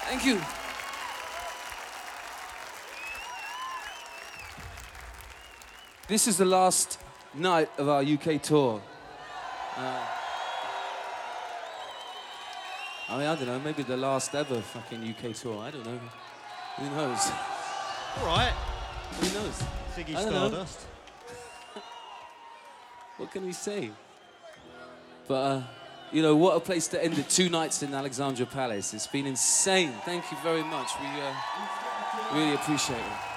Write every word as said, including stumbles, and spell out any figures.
Thank you. This is the last night of our U K tour. Uh, I mean, I don't know, maybe the last ever fucking U K tour. I don't know. Who knows? All right. Who knows? Ziggy I don't know. Stardust. What can we say? But, uh, you know, what a place to end it. Two nights in Alexandra Palace. It's been insane. Thank you very much. We uh, really appreciate it.